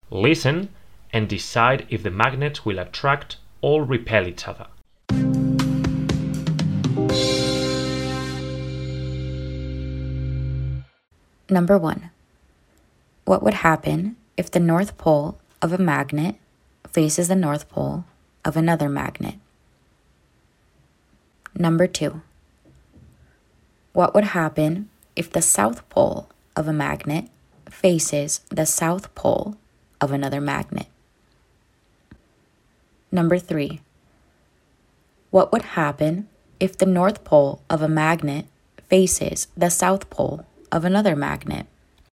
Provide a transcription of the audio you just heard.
Listen and decide if the magnets will attract or repel each other. Number 1. What would happen if the north pole of a magnet faces the north pole of another magnet? Number 2. What would happen if the south pole of a magnet faces the south pole of another magnet? Number 3. What would happen if the north pole of a magnet faces the south pole of another magnet?